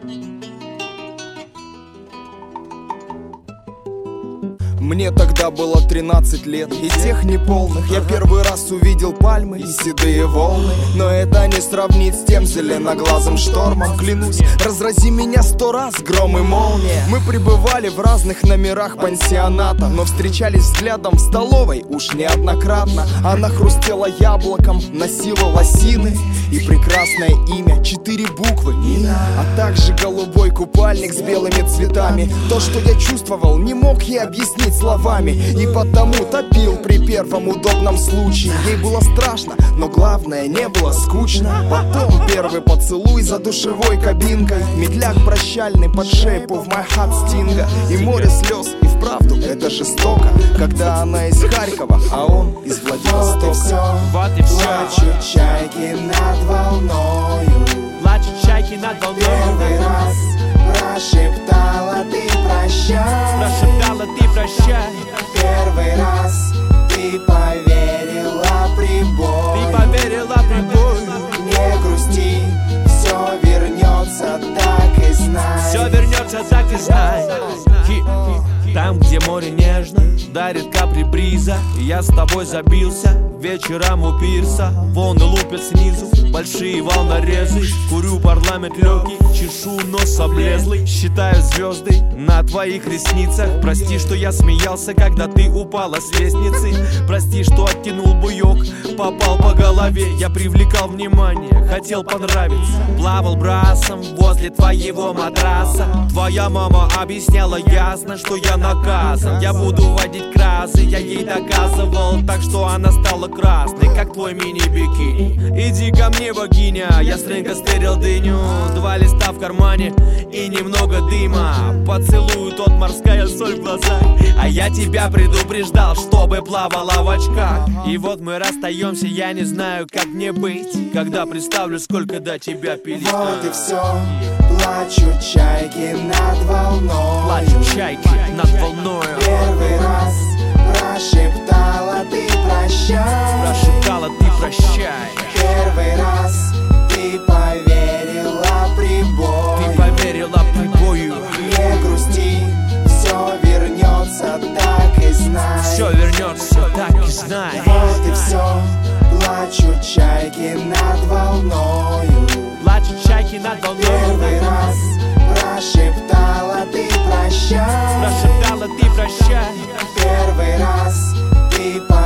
Мне тогда было 13 лет, и тех неполных я первый раз увидел пальмы и седые волны. Но это не сравнить с тем зеленоглазым штормом. Клянусь, разрази меня 100 раз гром и молния. Мы пребывали в разных номерах пансионата, но встречались взглядом в столовой уж неоднократно. Она хрустела яблоком, носила лосины и прекрасное имя, 4 буквы Нина, а также голубой купальник с белыми цветами. То, что я чувствовал, не мог ей объяснить словами, и потому топил при первом удобном случае. Ей было страшно, но главное, не было скучно. Потом первый поцелуй за душевой кабинкой, медляк прощальный под shape of my heart Стинга. И море слез, и вправду это жестоко, когда она из Харькова, а он из Владивостока. Вот и все. Плачут чайки над волною. Плачут чайки над волною. Первый раз прошептала ты прощай. Прошептала ты прощай. Первый раз ты поверила прибою. Ты поверила прибою. Не грусти, все вернется, так и знай. Все вернется, так и знай. Там, где море нежно дарит капли бриза, я с тобой забился вечером у пирса. Волны лупят снизу, большие волнорезы. Курю парламент легкий, чешу нос облезлый. Считаю звезды на твоих ресницах. Прости, что я смеялся, когда ты упала с лестницы. Прости, что оттянул буёк, попал по голове. Я привлекал внимание, хотел понравиться. Плавал брасом возле твоего матраса. Твоя мама объясняла ясно, что я наказан. Я буду водить красы, я ей доказывал, так что она стала красной, как твой мини-бикини. Иди ко мне, богиня, я стрэнко стерил дыню. 2 листа в кармане и немного дыма. Поцелую тот, морская соль в глазах. А я тебя предупреждал, чтобы плавала в очках. И вот мы расстаемся, я не знаю, как мне быть, когда представлю, сколько до тебя пилить. Вот и все, плачут чайки над волною. Плачут чайки над волною. Первый раз прошептала ты прощай. Прошептала ты прощай. Первый раз ты поверила прибою. Ты поверила прибою. Не грусти, все вернется, так и знай. Все вернется, так и знай. Вот и все, плачут чайки над волною. Плачут чайки над волною. Первый раз прошептала ты прощай. Прошептала ты прощай. Первый раз ты поверила